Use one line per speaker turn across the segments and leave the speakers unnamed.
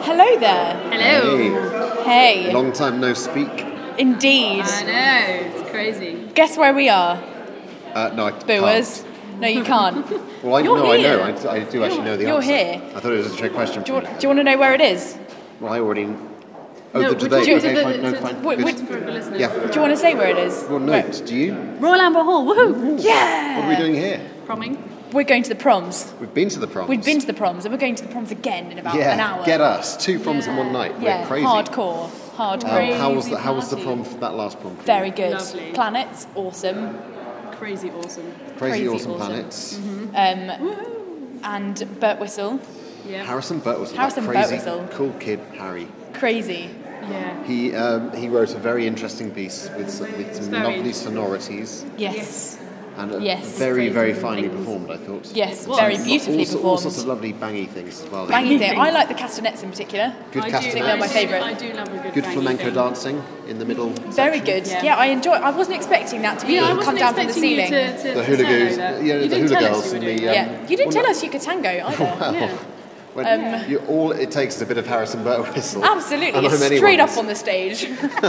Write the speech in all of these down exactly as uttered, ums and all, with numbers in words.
Hello there.
Hello.
Hey.
Hey. Long time no speak.
Indeed.
I know, it's crazy.
Guess where we are?
Uh, no, I
Booers.
can't.
No, you can't.
Well, I
You're
know,
here.
I know. I, I do actually know the
You're
answer.
here.
I thought it was a trick question.
Do you, want, do you want to know where it is?
Well, I already. Oh,
No,
the
we're
today.
talking
Okay,
to the-
fine. No,
to-
fine.
Wait,
Good.
wait.
For the listeners.
Yeah.
Do you want to say where it is?
Well, no. Do you?
Royal Amber Hall, woohoo!
Yeah.
What are we doing here?
Promming.
We're going to the proms.
We've been to the proms.
We've been to the proms, and we're going to the proms again in about
yeah,
an hour.
get us. Two proms in
Yeah.
one night.
Yeah,
We're crazy.
hardcore. Hardcore.
Um, how was the
Crazy
How was the
party.
prom? For that last prom? For you?
Very good.
Lovely.
Planets, awesome.
Crazy awesome.
Crazy,
crazy
awesome,
awesome.
planets.
Um, and Burt Whistle,
Yeah.
Harrison Burt was
Harrison
that
Burt
crazy,
Whistle.
cool kid Harry.
crazy.
Yeah.
He um, he wrote a very interesting piece with some, with some
very
lovely
interesting.
sonorities
Yes.
and uh,
Yes.
very
Crazy
very finely
things.
performed. I thought.
Yes,
was.
very
All
beautifully
all, so- all
performed.
sorts of lovely bangy things as well.
Bangy thing.
things.
I like the castanets in particular.
Good
I
castanets.
do,
they're my
I do-
favourite.
I do love a good
Good
bangy
flamenco
thing.
dancing in the middle.
Very
section.
good.
Yeah.
Yeah, I enjoy. I wasn't expecting that to be
Yeah, I
come
wasn't
down from the
expecting you
ceiling.
to, to,
The
to
hula
say
goose,
that.
yeah,
you
the
didn't
hula
tell
girls
us you
and
were
the,
doing
um,
that.
Yeah, you didn't
well,
tell us you could tango either.
Well,
Yeah.
when
Um,
you, all it takes is a bit of Harrison Burt Whistle.
Absolutely,
and I'm
straight
anyone's.
up on the stage.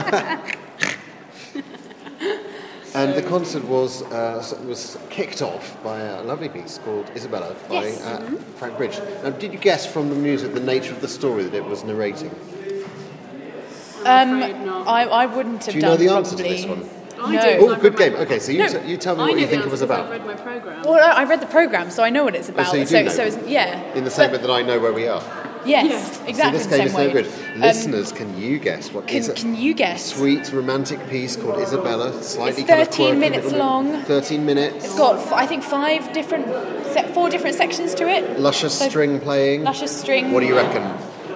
And the concert was uh, s- was kicked off by a lovely piece called Isabella by
Yes.
uh, Frank Bridge. Now, did you guess from the music the nature of the story that it was narrating?
I'm
Um,
afraid not.
I, I wouldn't have
Do you
done
know the answer
probably.
to this one?
I
no.
do.
Oh,
I've
good
read
game.
my-
Okay, so you,
No.
t- you tell me
I
what
know
you
the
think it was
answer 'cause
about.
I've read my programme.
Well, I I read the program, so I know what it's about.
Oh, so you do
so,
know.
so it's, yeah.
In the same
But-
way that I know where we are.
Yes,
Yeah.
exactly
so
the
this game
same
is no
way.
good.
Um,
Listeners, can you guess what is
Can,
it?
can you guess?
Sweet romantic piece called Isabella, slightly
It's
kind of
thirteen
quirky
minutes
little-
long.
Thirteen minutes.
It's got, f- I think, five different, se- four different sections to it.
Luscious
So-
string playing.
Luscious string.
What do you reckon?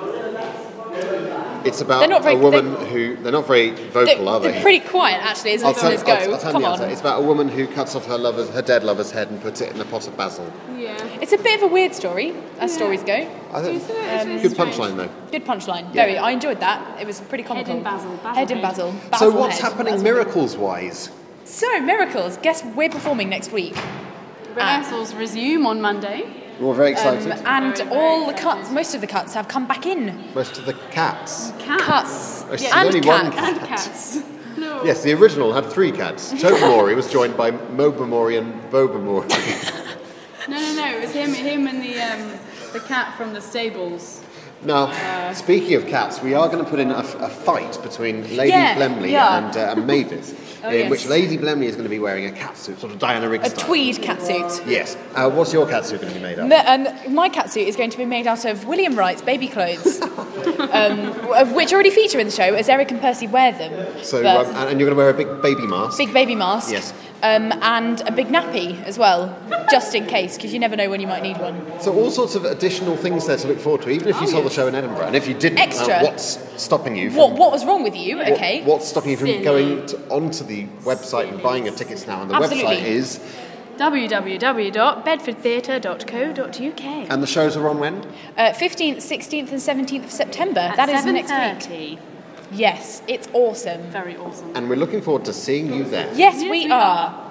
It's about
They're not very-
a woman who they're not very vocal,
They're,
are they?
they're pretty quiet, actually, as
I'll tell,
listeners go.
I'll, I'll tell
Come
you the
on.
answer. It's about a woman who cuts off her lover's, her dead lover's head and puts it in a pot of basil.
Yeah.
It's a bit of a weird story, as
Yeah.
stories go.
I think
Is it? It's
Um,
good
strange.
punchline though.
Good punchline.
Yeah.
Very. I enjoyed that. It was pretty comical.
in basil, basil
Head in
head.
basil.
So
Basil
what's
head.
happening
Basil.
miracles wise?
So, miracles. Guess we're performing next week.
Rehearsals resume on Monday.
We're very
Um,
excited.
and
Very, very
all the
excited.
cuts, most of the cuts have come back in.
Most of the cats.
Cats.
Cuts.
There's
Yeah, and
only one
cats.
cat.
And cats. No.
Yes, the original had three cats. Tobermory was joined by Mobermory and Bobermory.
No, no, no. It was him, him and the um, the cat from the stables.
Now, speaking of cats, we are going to put in a, a fight between Lady
Yeah,
Blemley
yeah.
and, uh, and Mavis,
Oh,
in
yes.
which Lady Blemley is going to be wearing a catsuit, sort of Diana Rigg
A
style.
tweed catsuit.
Yes. Uh, what's your catsuit going to be made of?
No, and my catsuit is going to be made out of William Wright's baby clothes, um, of which already feature in the show, as Eric and Percy wear them.
So,
But
um, and and you're going to wear a big baby mask.
big baby mask.
Yes.
Um, and a big nappy as well, just in case, because you never know when you might need one.
So all sorts of additional things there to look forward to, even if you
Oh,
saw the
yes.
show in Edinburgh. And if you didn't, uh,
Extra.
what's stopping you from...
What What was wrong with you?
what-
Okay.
What's stopping you from
Silly.
going to, onto the website and buying your tickets now? And the
Absolutely.
website is...
w w w dot bedford theatre dot co dot u k.
And the shows are on when?
Uh, fifteenth, sixteenth, and seventeenth of September. That is next week. Yes, it's awesome.
Very awesome.
And we're looking forward to seeing you there.
Yes,
Yes,
we,
we
are.
are.